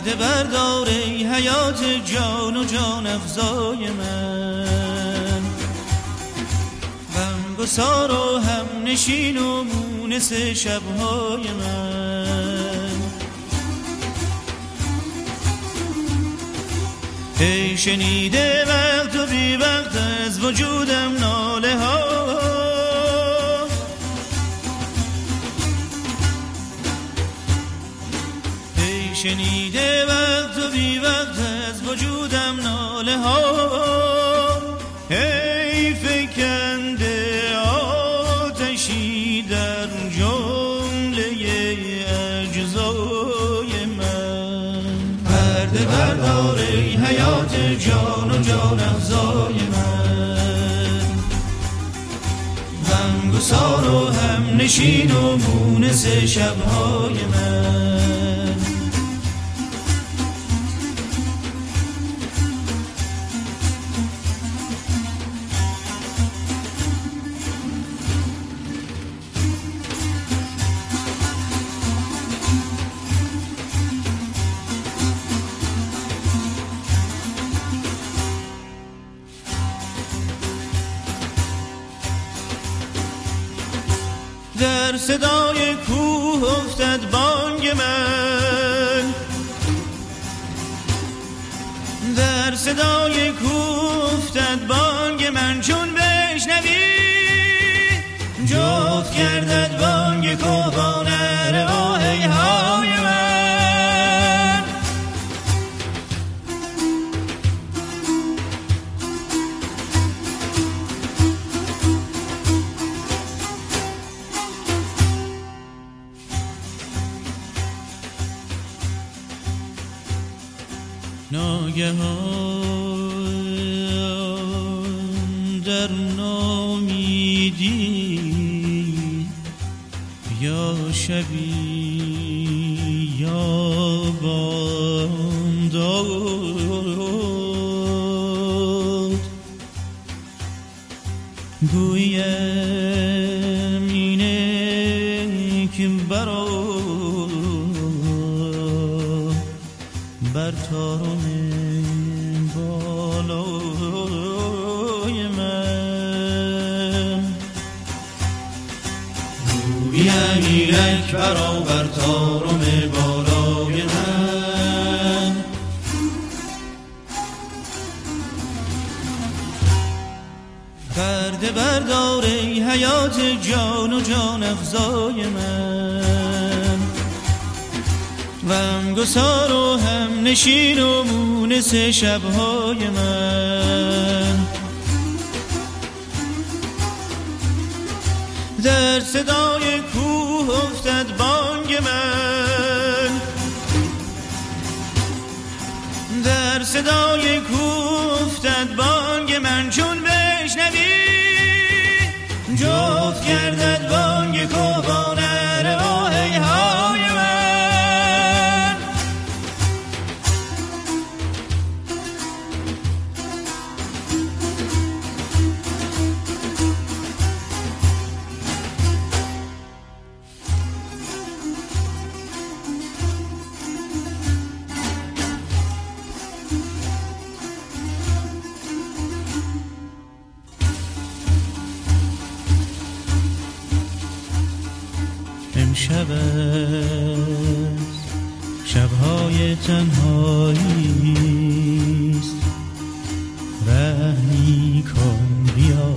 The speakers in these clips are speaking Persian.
پرده بردار ای حیات جان و جان افزای من، غمگسار و هم نشین و مونس شبهای من. ای شنیده وقت و بی وقت از وجودم ناله ها، ای شنیده وقت و بی وقت از وجودم ناله ها. ای فکنده آتشی در جمله اجزای من، پرده بردار ای حیات جان و جان افزای من، غمگسار و هم نشین و مونس شبهای من. در صدای کوه افتد بانگ من، در صدای کوه افتد بانگ من، چون بشنوی جفت گردد بانگ کوهان رواهی های من. ناگهان در نامیدی یا شبی یا بامداد، گویم اینه که بر تارم بالای من، گویم اینک بر تارم بالای من. پرده بردار ای حیات جان و جان افزای من، غمگسار و هم نشین و مونس شبهای من. در صدای کوه افتد بانگ من، در صدای کوه افتد بانگ من، چون بشنوی جفت گردد بانگ کوهان رواهی های من. امشب شبهای تنهاییست، رحمی کن بیا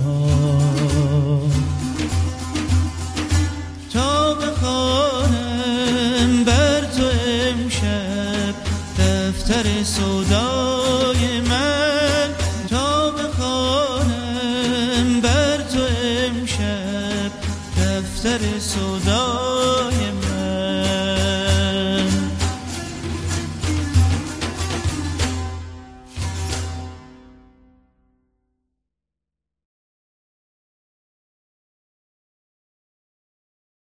تا بخوانم بر تو امشب دفتر سودای من، تا بخوانم بر تو امشب دفتر سودای